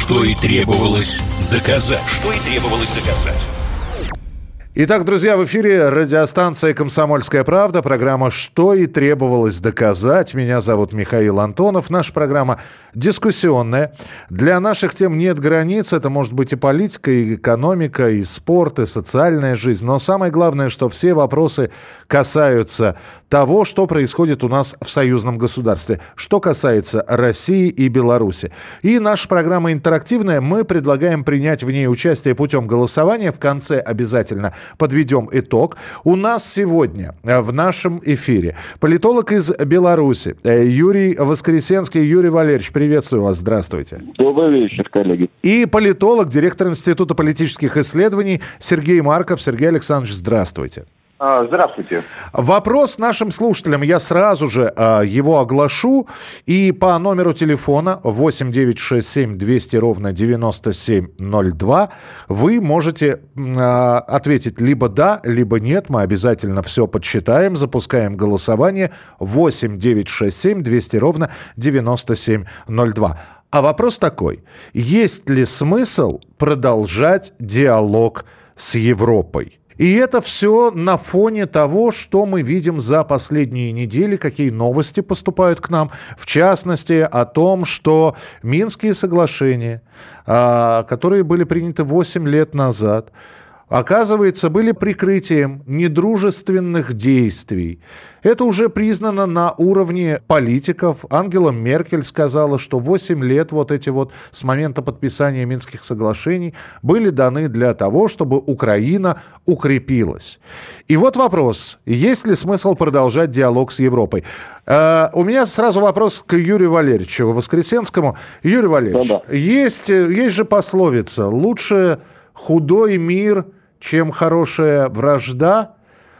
Что и требовалось доказать. Итак, друзья, в эфире радиостанция «Комсомольская правда», программа «Что и требовалось доказать». Меня зовут Михаил Антонов. Наша программа дискуссионная. Для наших тем нет границ. Это может быть и политика, и экономика, и спорт, и социальная жизнь. Но самое главное, что все вопросы касаются того, что происходит у нас в союзном государстве, что касается России и Беларуси. И наша программа интерактивная. Мы предлагаем принять в ней участие путем голосования. В конце обязательно подведем итог. У нас сегодня в нашем эфире политолог из Беларуси Юрий Воскресенский. Юрий Валерьевич, приветствую вас. Здравствуйте. Добрый вечер, коллеги. И политолог, директор Института политических исследований Сергей Марков. Сергей Александрович, здравствуйте. Здравствуйте. Вопрос нашим слушателям. Я сразу же его оглашу. И по номеру телефона 8 967 200 ровно 9702 вы можете ответить либо да, либо нет. Мы обязательно все подсчитаем. Запускаем голосование. 8 967 200 ровно 9702. А вопрос такой. Есть ли смысл продолжать диалог с Европой? И это все на фоне того, что мы видим за последние недели, какие новости поступают к нам. В частности, о том, что Минские соглашения, которые были приняты 8 лет назад, оказывается, были прикрытием недружественных действий. Это уже признано на уровне политиков. Ангела Меркель сказала, что 8 лет вот эти вот с момента подписания Минских соглашений были даны для того, чтобы Украина укрепилась. И вот вопрос, есть ли смысл продолжать диалог с Европой? У меня сразу вопрос к Юрию Валерьевичу Воскресенскому. Юрий Валерьевич, есть же пословица «Лучше худой мир, чем хорошая вражда».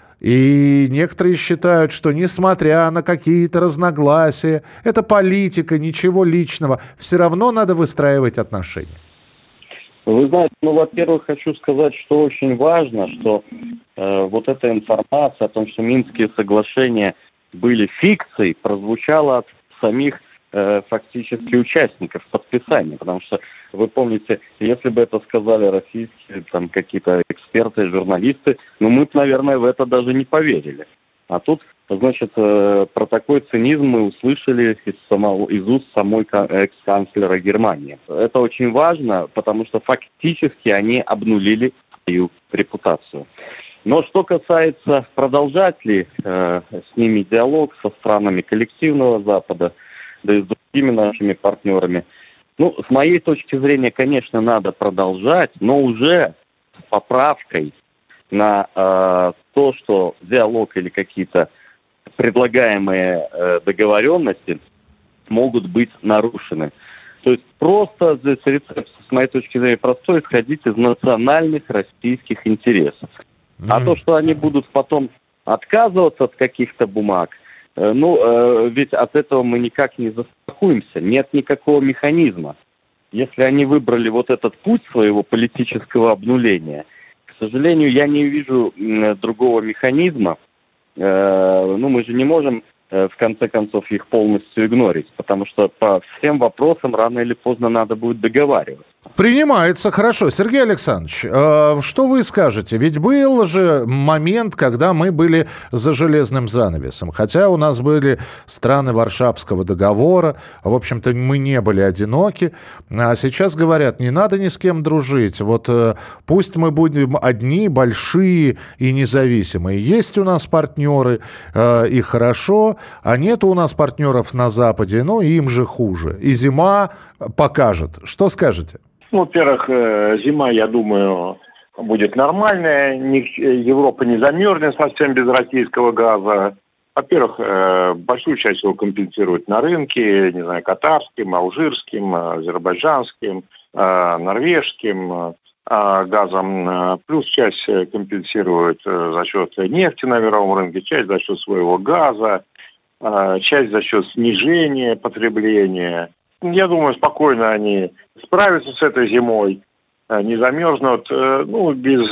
И некоторые считают, что несмотря на какие-то разногласия, это политика, ничего личного, все равно надо выстраивать отношения. Вы знаете, во-первых, хочу сказать, что очень важно, что вот эта информация о том, что Минские соглашения были фикцией, прозвучала от самих фактически участников подписания, потому что вы помните, если бы это сказали российские там какие-то эксперты, журналисты, мы бы, наверное, в это даже не поверили. А тут, значит, про такой цинизм мы услышали из уст самой экс-канцлера Германии. Это очень важно, потому что фактически они обнулили свою репутацию. Но что касается, продолжать ли с ними диалог со странами коллективного Запада, да и с другими нашими партнерами, с моей точки зрения, конечно, надо продолжать, но уже с поправкой на то, что диалог или какие-то предлагаемые договоренности могут быть нарушены. То есть просто здесь рецепт, с моей точки зрения, простой, исходить из национальных российских интересов. А то, что они будут потом отказываться от каких-то бумаг, ведь от этого мы никак не застрахуемся. Нет никакого механизма. Если они выбрали вот этот путь своего политического обнуления, к сожалению, я не вижу другого механизма. Мы же не можем, в конце концов, их полностью игнорить, потому что по всем вопросам рано или поздно надо будет договариваться. Принимается, хорошо. Сергей Александрович, что вы скажете? Ведь был же момент, когда мы были за железным занавесом. Хотя у нас были страны Варшавского договора, в общем-то, мы не были одиноки. А сейчас говорят, не надо ни с кем дружить. Вот пусть мы будем одни, большие и независимые. Есть у нас партнеры, и хорошо, а нет у нас партнеров на Западе, им же хуже. И зима покажет. Что скажете? Во-первых, зима, я думаю, будет нормальная. Европа не замерзнет совсем без российского газа. Во-первых, большую часть его компенсируют на рынке, катарским, алжирским, азербайджанским, норвежским газом. Плюс часть компенсируют за счет нефти на мировом рынке, часть за счет своего газа, часть за счет снижения потребления. Я думаю, спокойно они справятся с этой зимой, не замерзнут. Без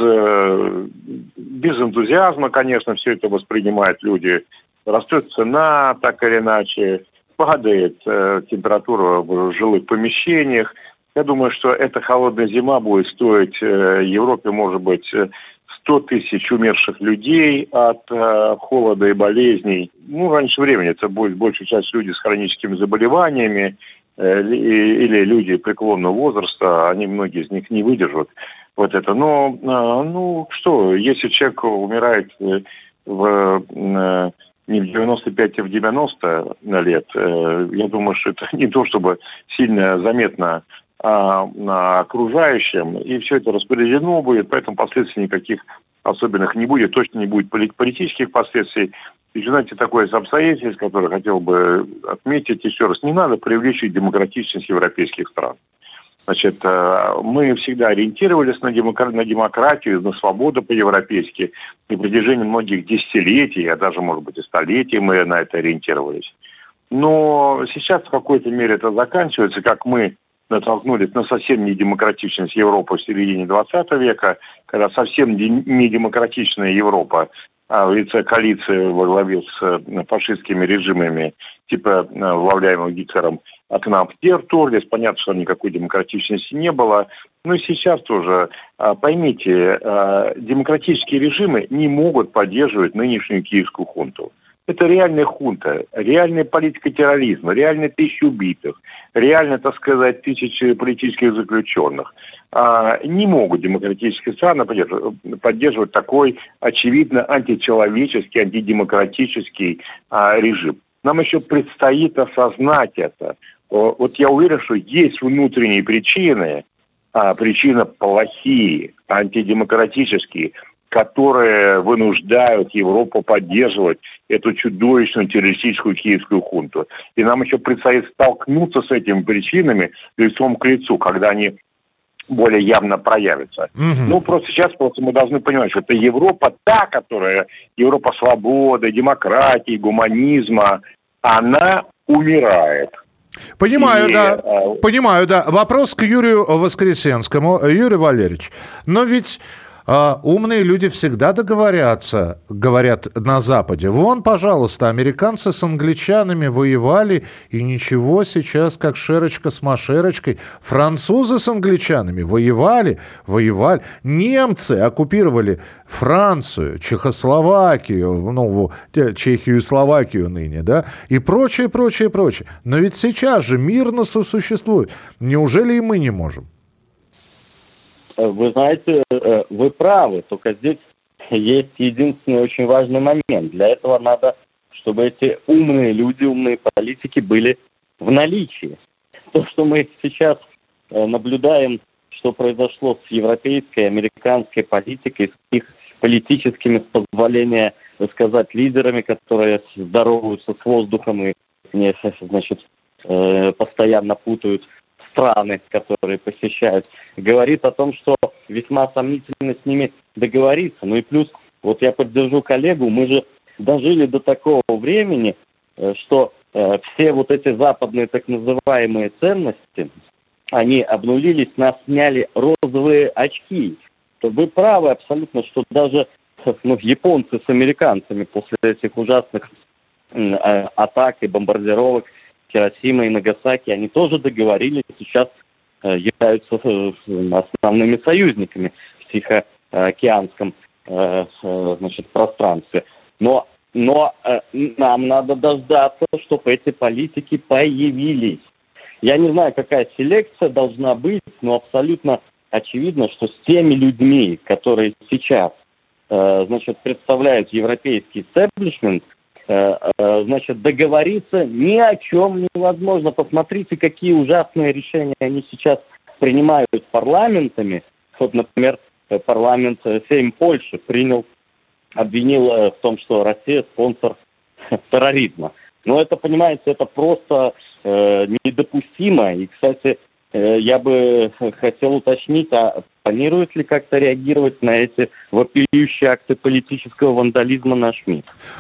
энтузиазма, конечно, все это воспринимают люди. Растет цена, так или иначе, падает температура в жилых помещениях. Я думаю, что эта холодная зима будет стоить Европе, может быть, 100 тысяч умерших людей от холода и болезней. Ну, раньше времени это будет большая часть людей с хроническими заболеваниями или люди преклонного возраста, они, многие из них, не выдержат вот это. Но, ну, что, если человек умирает не в 95, а в 90 лет, я думаю, что это не то, чтобы сильно заметно на окружающем, и все это распределено будет, поэтому последствий никаких особенных не будет, точно не будет политических последствий. И, знаете, такое обстоятельство, которое хотел бы отметить еще раз, не надо преувеличивать демократичность европейских стран. Значит, мы всегда ориентировались на демократию, на свободу по-европейски. На протяжении многих десятилетий, а даже, может быть, и столетий мы на это ориентировались. Но сейчас в какой-то мере это заканчивается, как мы натолкнулись на совсем недемократичность Европы в середине 20 века, когда совсем недемократичная Европа в лице коалиции во главе с фашистскими режимами, типа возглавляемым Гитлером, к нам вторглись. Понятно, что никакой демократичности не было. Но и сейчас тоже, поймите, демократические режимы не могут поддерживать нынешнюю киевскую хунту. Это реальная хунта, реальная политика терроризма, реальные тысячи убитых, реально, так сказать, тысячи политических заключенных. Не могут демократические страны поддерживать такой очевидно античеловеческий, антидемократический режим. Нам еще предстоит осознать это. Вот я уверен, что есть внутренние причины, причины плохие, антидемократические, которые вынуждают Европу поддерживать эту чудовищную террористическую киевскую хунту. И нам еще предстоит столкнуться с этими причинами лицом к лицу, когда они более явно проявятся. Ну, просто сейчас мы должны понимать, что это Европа та, которая, Европа свободы, демократии, гуманизма, она умирает. Понимаю, да. Вопрос к Юрию Воскресенскому. Юрий Валерьевич, но ведь умные люди всегда договорятся, говорят на Западе. Вон, пожалуйста, американцы с англичанами воевали, и ничего, сейчас как шерочка с машерочкой. Французы с англичанами воевали. Немцы оккупировали Францию, Чехословакию, Чехию и Словакию ныне, да, и прочее. Но ведь сейчас же мирно сосуществует. Неужели и мы не можем? Вы знаете, вы правы, только здесь есть единственный очень важный момент. Для этого надо, чтобы эти умные люди, умные политики были в наличии. То, что мы сейчас наблюдаем, что произошло с европейской, американской политикой, с их политическими, с позволения сказать, лидерами, которые здороваются с воздухом и, значит, постоянно путают страны, которые посещают, говорит о том, что весьма сомнительно с ними договориться. Ну и плюс, вот я поддержу коллегу, мы же дожили до такого времени, что все вот эти западные так называемые ценности, они обнулились, нас сняли розовые очки. Вы правы абсолютно, что даже японцы с американцами после этих ужасных атак и бомбардировок Хиросима и Нагасаки, они тоже договорились, сейчас являются основными союзниками в Тихоокеанском пространстве. Но нам надо дождаться, чтобы эти политики появились. Я не знаю, какая селекция должна быть, но абсолютно очевидно, что с теми людьми, которые сейчас представляют европейский истеблишмент, договориться ни о чем невозможно. Посмотрите, какие ужасные решения они сейчас принимают парламентами. Вот, например, парламент Сейм Польши обвинил в том, что Россия спонсор терроризма. Но это, понимаете, это просто недопустимо. И, кстати, я бы хотел уточнить, Планирует ли как-то реагировать на эти вопиющие акты политического вандализма наш МИД?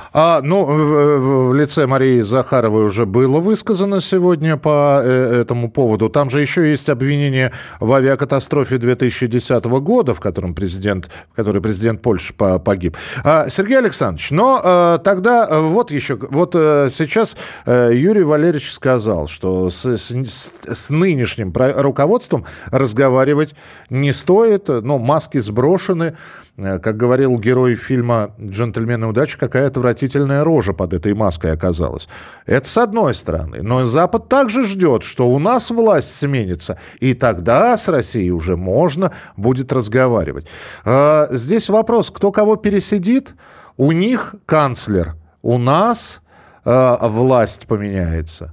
В лице Марии Захаровой уже было высказано сегодня по этому поводу. Там же еще есть обвинение в авиакатастрофе 2010 года, в которой президент Польши погиб. Сергей Александрович, тогда сейчас Юрий Валерьевич сказал, что с нынешним руководством разговаривать не стоит, маски сброшены. Как говорил герой фильма «Джентльмены удачи», какая отвратительная рожа под этой маской оказалась. Это с одной стороны. Но Запад также ждет, что у нас власть сменится, и тогда с Россией уже можно будет разговаривать. Здесь вопрос, кто кого пересидит? У них канцлер, у нас власть поменяется.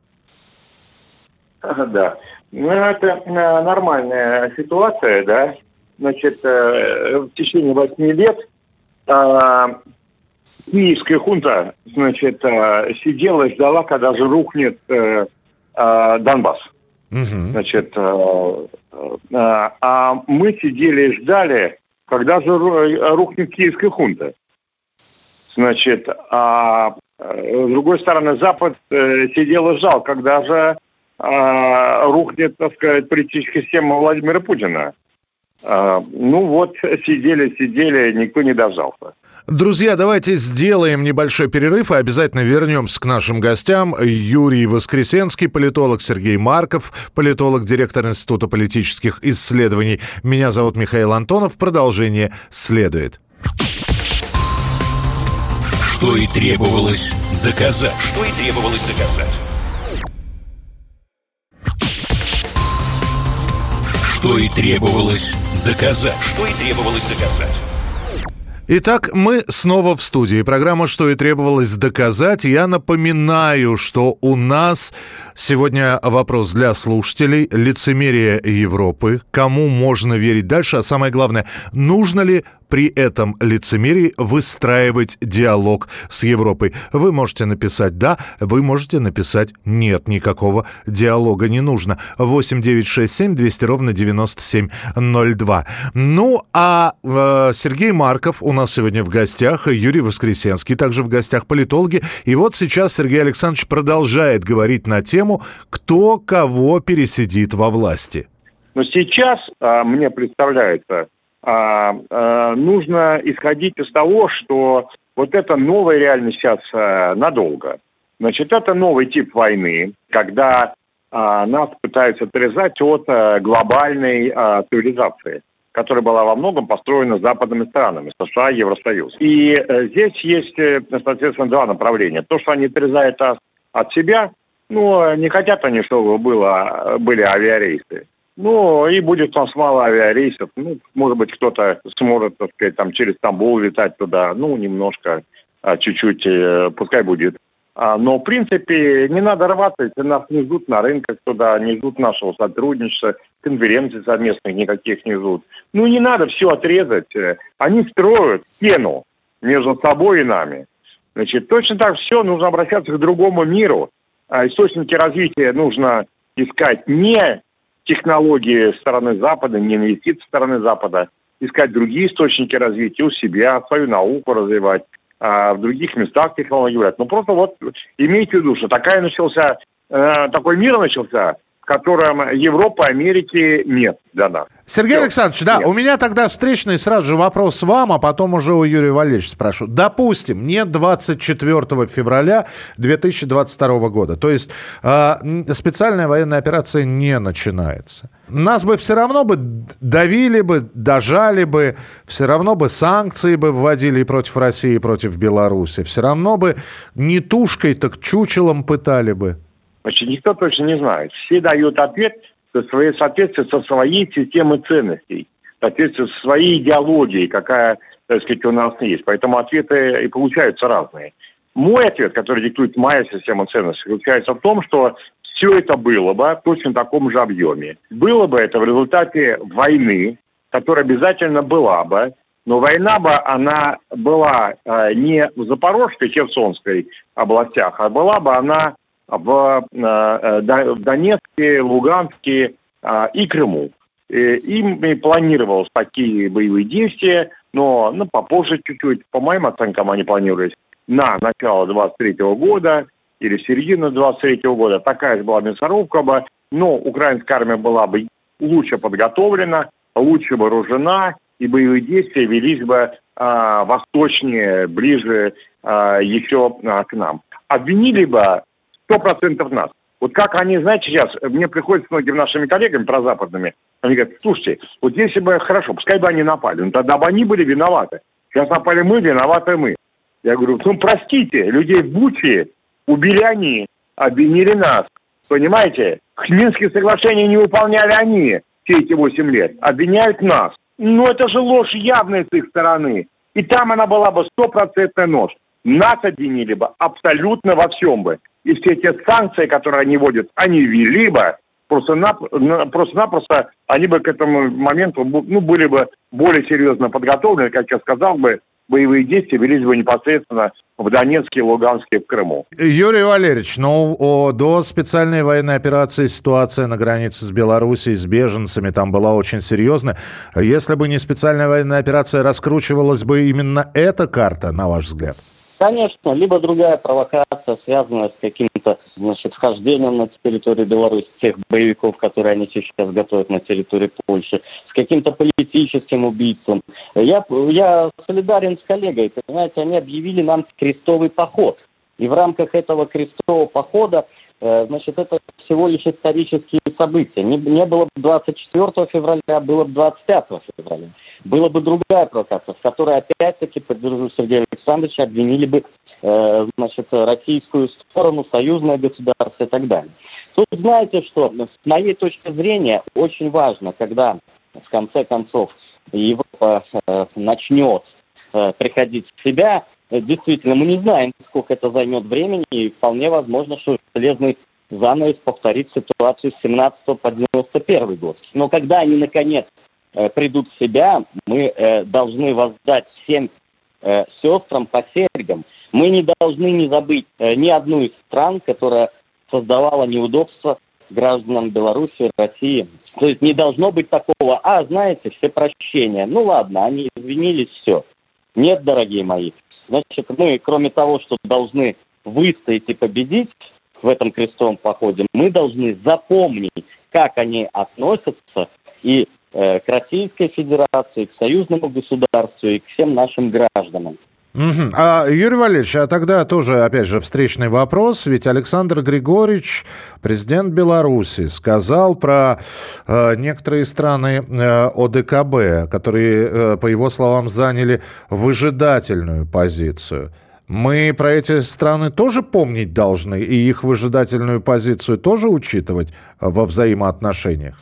Да. Это нормальная ситуация, да. Значит, в течение 8 лет киевская хунта, сидела и ждала, когда же рухнет Донбасс. Значит, а мы сидели и ждали, когда же рухнет киевская хунта. Значит, а с другой стороны, Запад сидел и ждал, когда же рухнет, так сказать, политическая система Владимира Путина. Сидели, никто не дождался. Друзья, давайте сделаем небольшой перерыв и обязательно вернемся к нашим гостям. Юрий Воскресенский, политолог, Сергей Марков, политолог, директор Института политических исследований. Меня зовут Михаил Антонов. Продолжение следует. Что и требовалось доказать. Что и требовалось доказать. Итак, мы снова в студии. Программа «Что и требовалось доказать». Я напоминаю, что у нас сегодня вопрос для слушателей. Лицемерие Европы. Кому можно верить дальше? А самое главное, нужно ли при этом лицемерии выстраивать диалог с Европой? Вы можете написать «да», вы можете написать «нет», никакого диалога не нужно. 8 967 200 ровно 9702. Сергей Марков у нас сегодня в гостях, Юрий Воскресенский также в гостях, политологи. И вот сейчас Сергей Александрович продолжает говорить на тему, кто кого пересидит во власти. Но сейчас мне представляется, нужно исходить из того, что вот эта новая реальность сейчас надолго. Значит, это новый тип войны, когда нас пытаются отрезать от глобальной цивилизации, которая была во многом построена западными странами, США и Евросоюз. И здесь есть, соответственно, два направления. То, что они отрезают от себя, не хотят они, чтобы были авиарейсы. И будет у нас мало авиарейсов. Может быть, кто-то сможет, так сказать, через Стамбул летать туда. Немножко, чуть-чуть, пускай будет. Но, в принципе, не надо рваться, если нас не ждут на рынках туда, не ждут нашего сотрудничества, конференций совместных никаких не ждут. Не надо все отрезать. Они строят стену между собой и нами. Значит, точно так все, нужно обращаться к другому миру. Источники развития нужно искать не технологии стороны Запада, не инвестиции стороны Запада, искать другие источники развития у себя, свою науку развивать, в других местах технологии брать. Просто имейте в виду, что такой мир начался, в котором Европы, Америки нет для нас. Сергей Александрович, да, у меня тогда встречный сразу же вопрос вам, а потом уже у Юрия Валерьевича спрошу. Допустим, нет 24 февраля 2022 года, то есть специальная военная операция не начинается. Нас бы все равно бы давили бы, дожали бы, все равно бы санкции бы вводили и против России, и против Беларуси, все равно бы не тушкой, так чучелом пытали бы. Значит, никто точно не знает. Все дают ответ в соответствии со своей системой ценностей, в соответствии со своей идеологией, какая, так сказать, у нас есть. Поэтому ответы и получаются разные. Мой ответ, который диктует моя система ценностей, заключается в том, что все это было бы в точно таком же объеме. Было бы это в результате войны, которая обязательно была бы, но война бы, она была не в Запорожской, Херсонской областях, а была бы она в Донецке, Луганске и Крыму. им и планировалось такие боевые действия, но попозже чуть-чуть, по моим оценкам, они планировались на начало 23 года или середину 23 года. Такая же была мясорубка бы, но украинская армия была бы лучше подготовлена, лучше вооружена, и боевые действия велись бы восточнее, ближе еще к нам. Обвинили бы 100% нас. Вот как они, знаете, сейчас, мне приходится с многими нашими коллегами прозападными, они говорят, слушайте, вот если бы хорошо, пускай бы они напали, но тогда бы они были виноваты. Сейчас напали мы, виноваты мы. Я говорю, простите, людей в Буче убили они, обвинили нас. Понимаете? Минские соглашения не выполняли они все эти 8 лет. Обвиняют нас. Это же ложь явная с их стороны. И там она была бы 100% ложь. Нас обвинили бы абсолютно во всем бы. И все эти санкции, которые они вводят, они ввели бы. Просто-напросто они бы к этому моменту были бы более серьезно подготовлены, как я сказал бы, боевые действия велись бы непосредственно в Донецке, Луганске, в Крыму. Юрий Валерьевич, до специальной военной операции ситуация на границе с Белоруссией, с беженцами там была очень серьезная. Если бы не специальная военная операция, раскручивалась бы именно эта карта, на ваш взгляд? Конечно, либо другая провокация, связанная с каким-то, вхождением на территорию Беларуси тех боевиков, которые они сейчас готовят на территории Польши, с каким-то политическим убийством. Я солидарен с коллегой, понимаете, они объявили нам крестовый поход. И в рамках этого крестового похода, это всего лишь исторические события. Не было бы 24 февраля, было бы 25 февраля. Была бы другая провокация, в которой, опять-таки, поддержу Сергея Александровича, обвинили бы, российскую сторону, союзное государство и так далее. Тут знаете что, с моей точки зрения, очень важно, когда, в конце концов, Европа начнет приходить в себя, действительно, мы не знаем, сколько это займет времени, и вполне возможно, что железный занавес повторит ситуацию с 17 по 91 год. Но когда они, наконец, придут в себя, мы должны воздать всем сестрам по серьгам. Мы не должны не забыть ни одну из стран, которая создавала неудобства гражданам Беларуси, России. То есть не должно быть такого, знаете, все прощения. Ладно, они извинились, все. Нет, дорогие мои. Значит, мы, кроме того, что должны выстоять и победить в этом крестовом походе, мы должны запомнить, как они относятся и к Российской Федерации, к союзному государству и к всем нашим гражданам. Юрий Валерьевич, тогда тоже, опять же, встречный вопрос. Ведь Александр Григорьевич, президент Беларуси, сказал про некоторые страны ОДКБ, которые, по его словам, заняли выжидательную позицию. Мы про эти страны тоже помнить должны и их выжидательную позицию тоже учитывать во взаимоотношениях?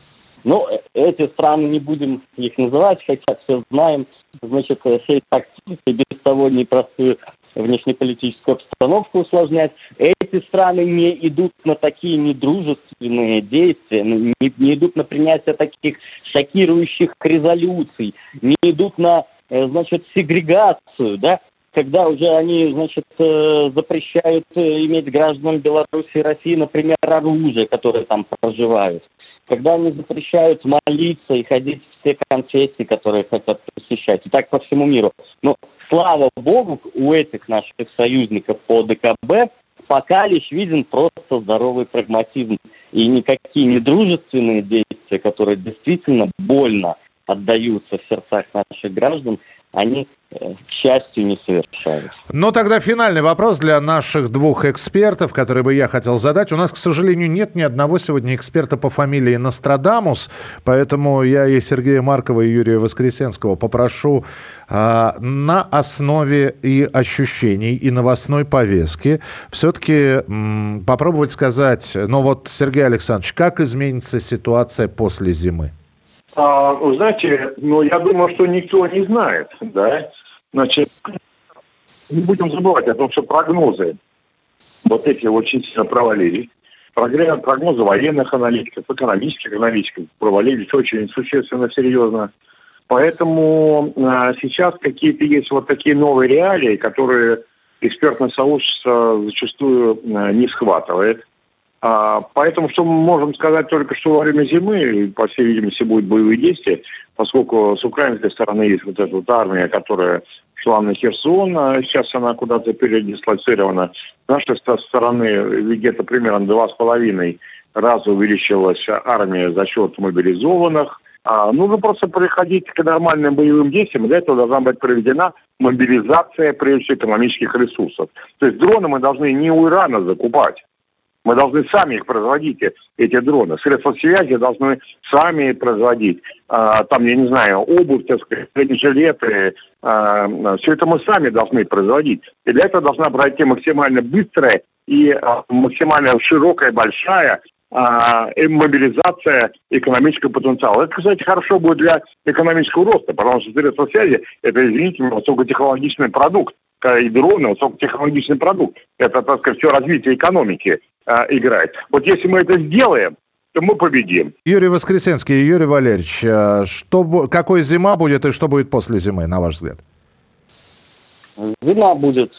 Эти страны, не будем их называть, хотя все знаем, всей тактики, без того непростую внешнеполитическую обстановку усложнять. Эти страны не идут на такие недружественные действия, не идут на принятие таких шокирующих резолюций, не идут на, сегрегацию, когда уже они, запрещают иметь гражданам Беларуси и России, например, оружие, которое там проживают. Когда они запрещают молиться и ходить в все конфессии, которые хотят посещать. И так по всему миру. Но, слава богу, у этих наших союзников по ДКБ пока лишь виден просто здоровый прагматизм. И никакие недружественные действия, которые действительно больно отдаются в сердцах наших граждан, они, к счастью, не совершаются. Тогда финальный вопрос для наших двух экспертов, который бы я хотел задать. У нас, к сожалению, нет ни одного сегодня эксперта по фамилии Нострадамус, поэтому я и Сергея Маркова, и Юрия Воскресенского попрошу на основе и ощущений, и новостной повестки все-таки попробовать сказать, Сергей Александрович, как изменится ситуация после зимы? Знаете, я думаю, что никто не знает, не будем забывать о том, что прогнозы эти очень сильно провалились. Прогнозы военных аналитиков, экономических аналитиков провалились очень существенно, серьезно. Поэтому сейчас какие-то есть такие новые реалии, которые экспертное сообщество зачастую не схватывает. Поэтому что мы можем сказать только, что во время зимы, по всей видимости, будут боевые действия, поскольку с украинской стороны есть вот эта вот армия, которая шла на Херсон, а сейчас она куда-то передислоцирована. С нашей стороны где-то примерно 2,5 раза увеличилась армия за счет мобилизованных. Нужно просто переходить к нормальным боевым действиям. Для этого должна быть проведена мобилизация, прежде всего, экономических ресурсов. То есть дроны мы должны не у Ирана закупать. Мы должны сами их производить, эти дроны. Средства связи должны сами производить. Там, я не знаю, обувь, так сказать, жилеты. Все это мы сами должны производить. И для этого должна пройти максимально быстрая и максимально широкая, большая мобилизация экономического потенциала. Это, кстати, хорошо будет для экономического роста, потому что средства связи – это, извините меня, высокотехнологичный продукт. И дроны – высокотехнологичный продукт. Это, так сказать, все развитие экономики играет. Вот если мы это сделаем, то мы победим. Юрий Воскресенский, Юрий Валерьевич, какой зима будет и что будет после зимы, на ваш взгляд? Зима будет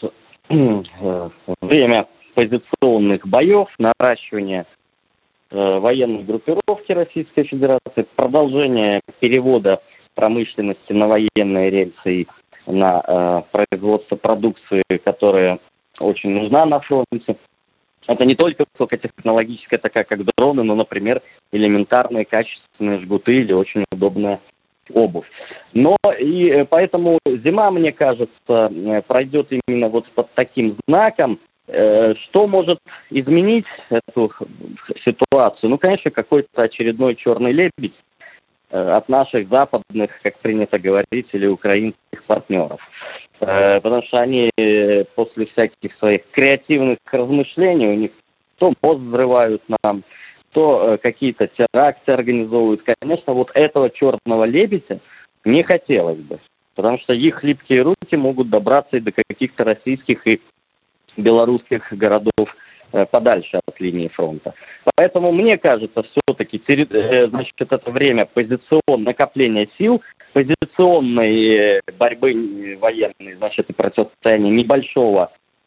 время позиционных боев, наращивания военной группировки Российской Федерации, продолжение перевода промышленности на военные рельсы и на производство продукции, которая очень нужна на фронте. Это не только высокотехнологическая, такая как дроны, но, например, элементарные качественные жгуты или очень удобная обувь. Но и поэтому зима, мне кажется, пройдет именно вот под таким знаком. Что может изменить эту ситуацию? Ну, конечно, какой-то очередной черный лебедь от наших западных, как принято говорить, или украинских партнеров. Потому что они после всяких своих креативных размышлений, у них то мост взрывают нам, то какие-то теракты организовывают. Конечно, вот этого черного лебедя не хотелось бы, потому что их липкие руки могут добраться и до каких-то российских и белорусских городов подальше от линии фронта. Поэтому, мне кажется, все-таки, значит, это время накопления сил, позиционной борьбы военной, значит, и противостояния небольшого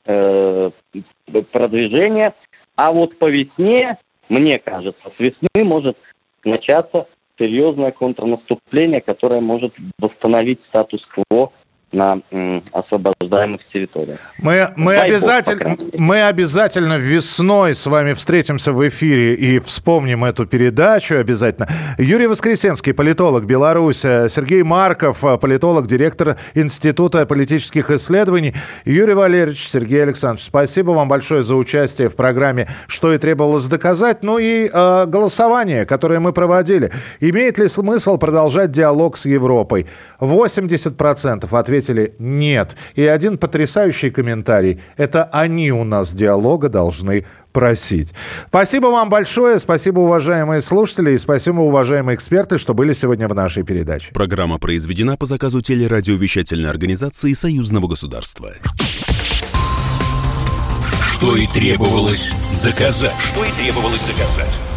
продвижения. А вот по весне, мне кажется, с весны может начаться серьезное контрнаступление, которое может восстановить статус-кво на освобождаемых территориях. Мы обязательно весной с вами встретимся в эфире и вспомним эту передачу обязательно. Юрий Воскресенский, политолог, Беларусь. Сергей Марков, политолог, директор Института политических исследований. Юрий Валерьевич, Сергей Александрович, спасибо вам большое за участие в программе «Что и требовалось доказать». Ну и голосование, которое мы проводили. Имеет ли смысл продолжать диалог с Европой? 80% ответили «нет». И один потрясающий комментарий. Это они у нас диалога должны просить. Спасибо вам большое. Спасибо, уважаемые слушатели. И спасибо, уважаемые эксперты, что были сегодня в нашей передаче. Программа произведена по заказу телерадиовещательной организации Союзного государства. Что и требовалось доказать.